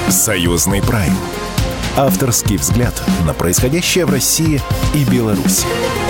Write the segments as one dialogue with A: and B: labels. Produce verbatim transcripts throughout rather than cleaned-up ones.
A: Союзный прайм. Авторский взгляд на происходящее в России и Беларуси.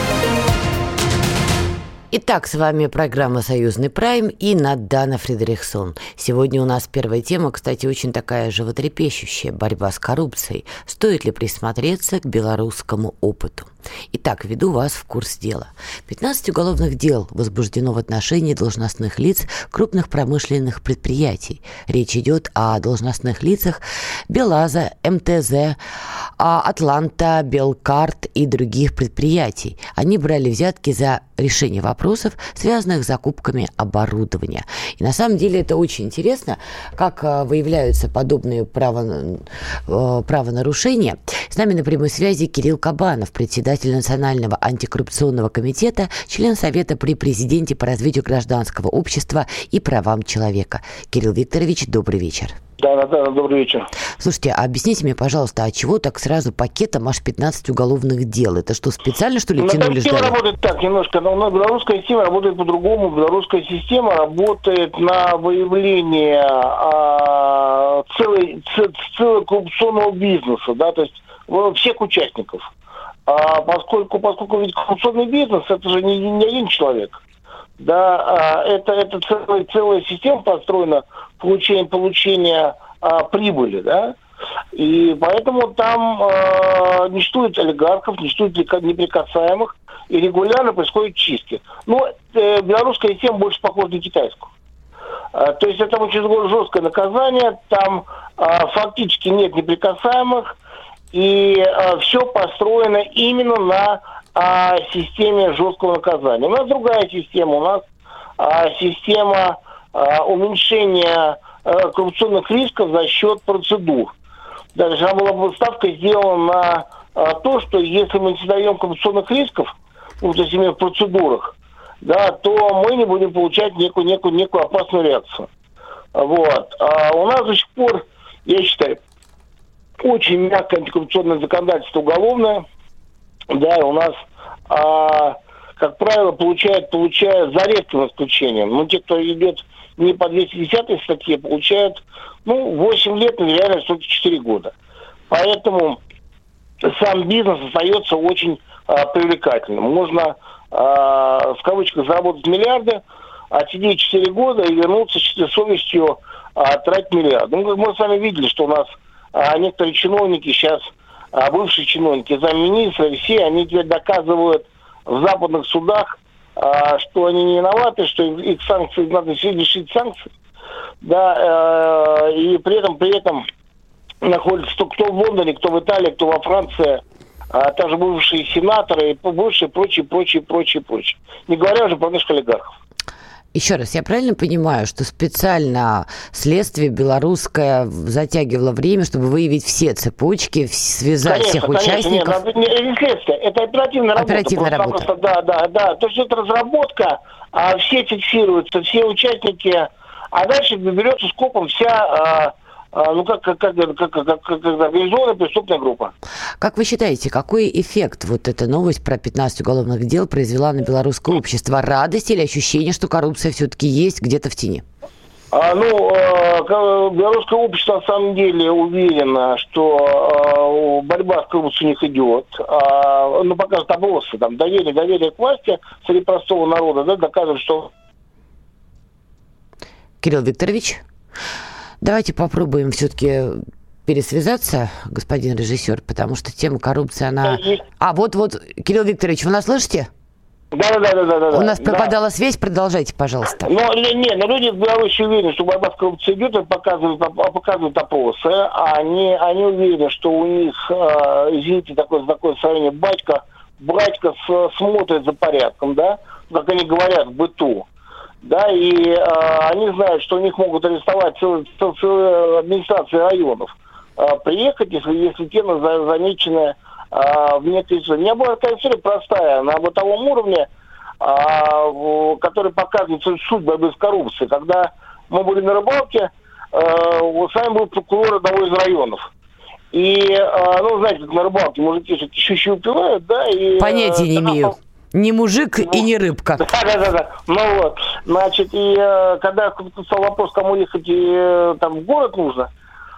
B: Итак, с вами программа «Союзный прайм» и Надана Фридрихсон. Сегодня у нас первая тема, кстати, очень такая животрепещущая – борьба с коррупцией. Стоит ли присмотреться к белорусскому опыту? Итак, веду вас в курс дела. пятнадцать уголовных дел возбуждено в отношении должностных лиц крупных промышленных предприятий. Речь идет о должностных лицах Белаза, эм тэ зэ, Атланта, Белкарт и других предприятий. Они брали взятки за решение вопросов, связанных с закупками оборудования. И на самом деле это очень интересно, как выявляются подобные право, правонарушения. С нами на прямой связи Кирилл Кабанов, председатель Национального антикоррупционного комитета, член Совета при президенте по развитию гражданского общества и правам человека. Кирилл Викторович, добрый вечер.
C: Да, да, да, добрый вечер.
B: Слушайте, а объясните мне, пожалуйста, а чего так сразу пакетом аж пятнадцать уголовных дел? Это что, специально, что ли,
C: ну,
B: тянули,
C: система
B: ждали?
C: Работает так немножко, но у нас белорусская система работает по-другому. Белорусская система работает на выявление а, целой, ц, целого коррупционного бизнеса, да, то есть всех участников. А, поскольку, поскольку ведь коррупционный бизнес, это же не, не один человек. Да, а, это, это целая, целая система построена получение получения а, прибыли, да, и поэтому там а, не существует олигархов, не существует неприкасаемых, и регулярно происходят чистки. Но э, белорусская система больше похожа на китайскую. А, то есть это очень жесткое наказание, там а, фактически нет неприкасаемых, и а, все построено именно на а, системе жесткого наказания. У нас другая система, у нас а, система уменьшение э, коррупционных рисков за счет процедур. Даже была бы ставка сделана на э, то, что если мы не создаем коррупционных рисков, ну, то есть именно в процедурах, да, то мы не будем получать некую, некую, некую опасную реакцию. Вот. А у нас до сих пор, я считаю, очень мягкое антикоррупционное законодательство уголовное. Да, и у нас... А, как правило, получают, получают за редким исключением. Ну, те, кто идет не по двести десятой статье, получают, ну, восемь лет, но реально сорок четыре года. Поэтому сам бизнес остается очень а, привлекательным. Можно, а, в кавычках, заработать миллиарды, отсидеть четыре года и вернуться с совестью а, тратить миллиарды. Ну, как мы с вами видели, что у нас а, некоторые чиновники сейчас, а, бывшие чиновники, замминистры, все, они теперь доказывают в западных судах, а, что они не виноваты, что их санкции надо лишить санкций, да, э, и при этом, при этом находятся кто, кто в Лондоне, кто в Италии, кто во Франции, а также бывшие сенаторы, и бывшие, прочие, прочие, прочие, прочие. Не говоря уже про наших олигархов.
B: Еще раз, я правильно понимаю, что специально следствие белорусское затягивало время, чтобы выявить все цепочки, связать конечно, всех конечно, участников?
C: Нет, не, не следствие, это оперативная работа.
B: Оперативная работа.
C: Просто, да, да, да. То есть это разработка, а все фиксируются, все участники, а дальше берется скопом вся... А, ну, как, как, как, как, как, как, как организованная преступная группа.
B: Как вы считаете, какой эффект вот эта новость про пятнадцать уголовных дел произвела на белорусское общество? Радость или ощущение, что коррупция все-таки есть где-то в тени?
C: А, ну, э, белорусское общество на самом деле уверено, что э, борьба с коррупцией у них идет. А, ну, показывают опросы, там, доверие, доверие к власти среди простого народа, да, доказывают, что...
B: Кирилл Викторович? Давайте попробуем все-таки пересвязаться, господин режиссер, потому что тема коррупции, она... А, вот-вот, Кирилл Викторович, вы нас слышите?
C: Да, да, да, да, да.
B: У нас
C: да.
B: пропадала связь, продолжайте, пожалуйста.
C: Но не, но люди в Беларуси уверены, что борьба с коррупцией идет, и показывают, показывают опросы, а они, они уверены, что у них, извините, такое, такое сравнение, батька, братька смотрит за порядком, да, как они говорят в быту. Да, и э, они знают, что у них могут арестовать целую, целую администрацию районов. Э, приехать, если, если тема за, замечена э, в некой... У меня была такая история простая, на бытовом уровне, э, который показывает суть борьбы с коррупцией. Когда мы были на рыбалке, э, с вами был прокурор одного из районов. И, э, ну, знаете, как на рыбалке мужики чуть-чуть упивают, да, и...
B: Понятия
C: э,
B: не имею. Не мужик ну, и не рыбка.
C: Да, да, да, да. Ну вот. Значит, и э, когда стал вопрос, кому ехать и, э, там в город нужно,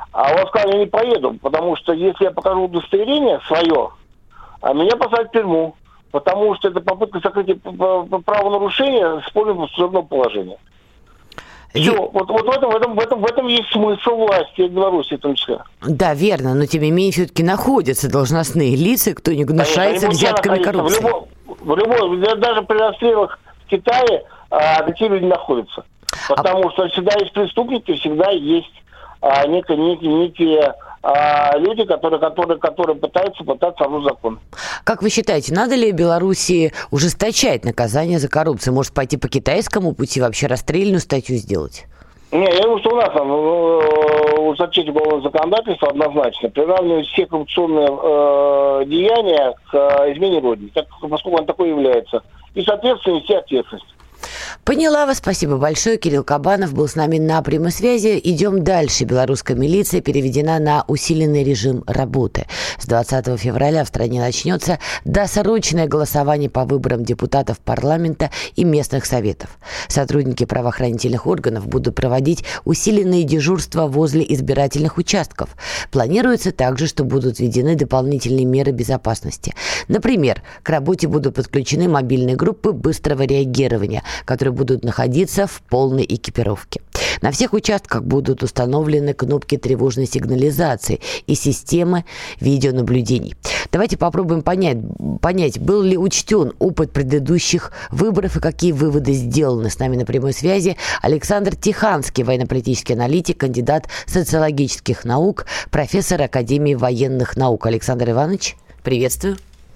C: А он сказал, я не поеду, потому что если я покажу удостоверение свое, а меня посадят в тюрьму, потому что это попытка сокрытия правонарушения с пользой служебного положения. Все, вот, вот в, этом, в, этом, в, этом, в этом есть смысл власти Беларуси в том числе.
B: Да, верно, но тем не менее все-таки находятся должностные лица, кто не гнушается взятками коррупции.
C: В любом, в любом, даже при расстрелах в Китае а, такие люди находятся. Потому а... что всегда есть преступники, всегда есть а, некие, некие, некие а, люди, которые, которые, которые пытаются пытаться обрушить закон.
B: Как вы считаете, надо ли Белоруссии ужесточать наказание за коррупцию? Может, пойти по китайскому пути, вообще расстрельную статью сделать?
C: Не, я думаю, что у нас там ужесточить уголовное законодательство однозначно, приравнивать все коррупционные э, деяния к э, измене Родины, так, поскольку он такой является. И, соответственно, нести ответственность.
B: Поняла вас, спасибо большое. Кирилл Кабанов был с нами на прямой связи. Идем дальше. Белорусская милиция переведена на усиленный режим работы. С двадцатого февраля в стране начнется досрочное голосование по выборам депутатов парламента и местных советов. Сотрудники правоохранительных органов будут проводить усиленные дежурства возле избирательных участков. Планируется также, что будут введены дополнительные меры безопасности. Например, к работе будут подключены мобильные группы быстрого реагирования, которые будут находиться в полной экипировке. На всех участках будут установлены кнопки тревожной сигнализации и системы видеонаблюдений. Давайте попробуем понять, понять, был ли учтен опыт предыдущих выборов и какие выводы сделаны. С нами на прямой связи Александр Тиханский, военно-политический аналитик, кандидат социологических наук, профессор Академии военных наук. Александр Иванович, приветствую.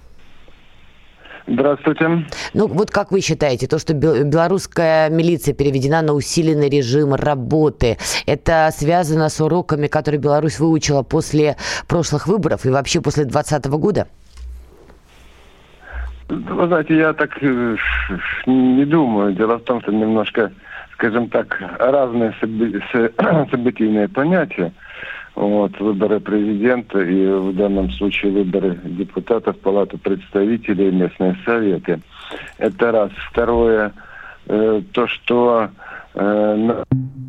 D: Здравствуйте.
B: Ну, вот как вы считаете, то, что белорусская милиция переведена на усиленный режим работы, это связано с уроками, которые Беларусь выучила после прошлых выборов и вообще после двадцатого года?
D: Вы знаете, я так не думаю. Дело в том, что немножко, скажем так, разные событийные понятия. Вот, выборы президента и в данном случае выборы депутатов, Палаты представителей, местные советы. Это раз. Второе, э, то, что... Э,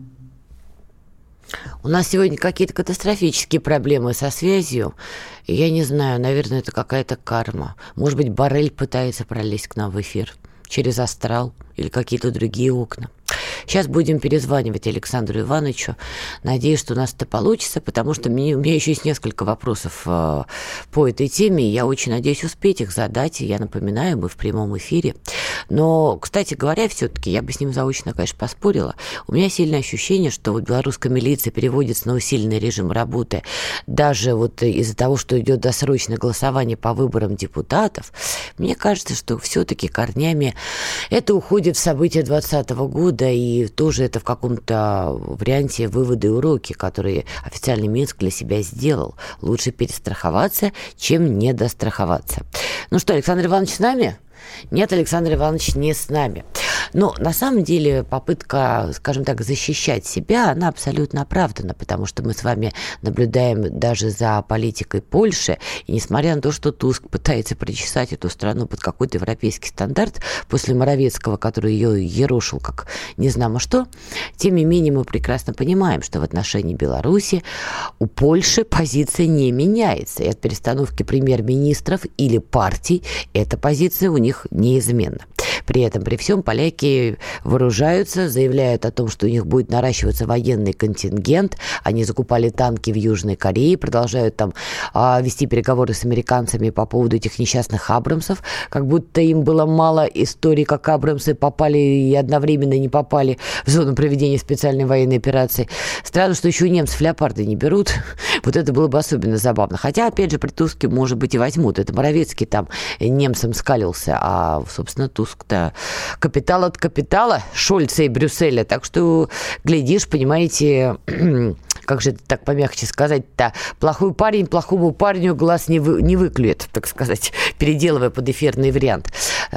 B: У нас сегодня какие-то катастрофические проблемы со связью. Я не знаю, наверное, это какая-то карма. Может быть, Боррель пытается пролезть к нам в эфир через астрал или какие-то другие окна. Сейчас будем перезванивать Александру Ивановичу. Надеюсь, что у нас это получится, потому что мне, у меня еще есть несколько вопросов э, по этой теме, и я очень надеюсь успеть их задать. Я напоминаю, мы в прямом эфире. Но, кстати говоря, все-таки я бы с ним заочно, конечно, поспорила. У меня сильное ощущение, что вот белорусская милиция переводится на усиленный режим работы даже вот из-за того, что идет досрочное голосование по выборам депутатов. Мне кажется, что все-таки корнями это уходит в события двадцатого года, и тоже это в каком-то варианте выводы и уроки, которые официальный Минск для себя сделал. Лучше перестраховаться, чем недостраховаться. Ну что, Александр Иванович с нами? Нет, Александр Иванович не с нами. Но на самом деле попытка, скажем так, защищать себя, она абсолютно оправдана, потому что мы с вами наблюдаем даже за политикой Польши, и несмотря на то, что Туск пытается причесать эту страну под какой-то европейский стандарт после Моровецкого, который ее ерошил как не знамо что, тем не менее мы прекрасно понимаем, что в отношении Беларуси у Польши позиция не меняется, и от перестановки премьер-министров или партий эта позиция у них неизменна. При этом, при всем, поляки вооружаются, заявляют о том, что у них будет наращиваться военный контингент. Они закупали танки в Южной Корее, продолжают там а, вести переговоры с американцами по поводу этих несчастных Абрамсов. Как будто им было мало историй, как Абрамсы попали и одновременно не попали в зону проведения специальной военной операции. Странно, что еще у немцев леопарды не берут. Вот это было бы особенно забавно. Хотя, опять же, при Туске, может быть, и возьмут. Это Моровецкий там немцам скалился, а, собственно, Туск-то капитал от капитала Шольца и Брюсселя. Так что, глядишь, понимаете, как же это так помягче сказать-то, плохой парень плохому парню глаз не, вы, не выклюет, так сказать, переделывая под эфирный вариант.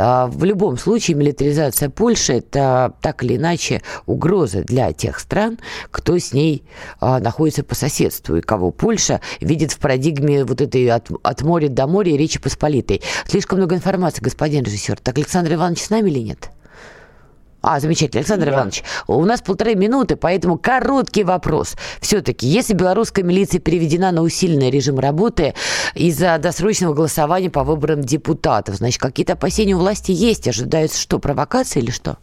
B: В любом случае, милитаризация Польши – это так или иначе угроза для тех стран, кто с ней находится по соседству, и кого Польша видит в парадигме вот этой от, от моря до моря и Речи Посполитой. Слишком много информации, господин режиссер. Так Александр Иванович с нами или нет? А, замечательно. Александр да. Иванович, у нас полторы минуты, поэтому короткий вопрос. Все-таки, если белорусская милиция переведена на усиленный режим работы из-за досрочного голосования по выборам депутатов, значит, какие-то опасения у власти есть? Ожидаются что, провокации или что?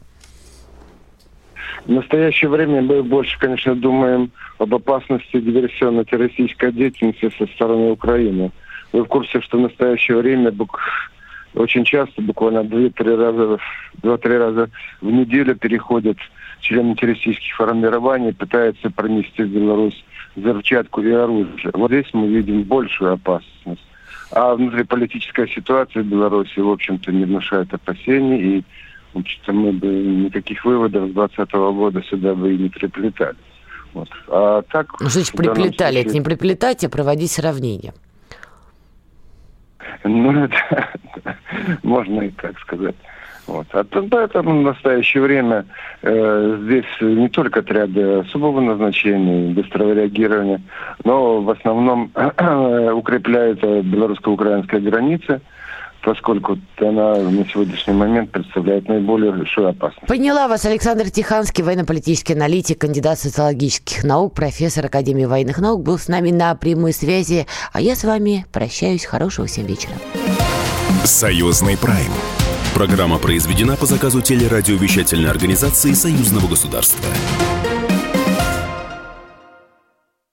D: В настоящее время мы больше, конечно, думаем об опасности диверсионно-террористической деятельности со стороны Украины. Вы в курсе, что в настоящее время очень часто, буквально два-три раза, два-три раза в неделю переходят члены террористических формирований, пытаются пронести в Беларусь взрывчатку и оружие. Вот здесь мы видим большую опасность. А внутриполитическая ситуация в Беларуси, в общем-то, не внушает опасений, и в общем-то, мы бы никаких выводов с двадцатого года сюда бы и не приплетали. Вот. А так,
B: ну, что значит приплетали? Случае... Это не приплетать, а проводить сравнение.
D: Ну, это можно и так сказать. Вот. А поэтому в настоящее время э, здесь не только отряды особого назначения, быстрого реагирования, но в основном укрепляется белорусско-украинская граница, поскольку она на сегодняшний момент представляет наиболее большую опасность.
B: Поняла вас. Александр Тиханский, военно-политический аналитик, кандидат социологических наук, профессор Академии военных наук, был с нами на прямой связи. А я с вами прощаюсь. Хорошего всем вечера.
A: Союзный прайм.
E: Программа произведена по заказу телерадиовещательной организации Союзного государства.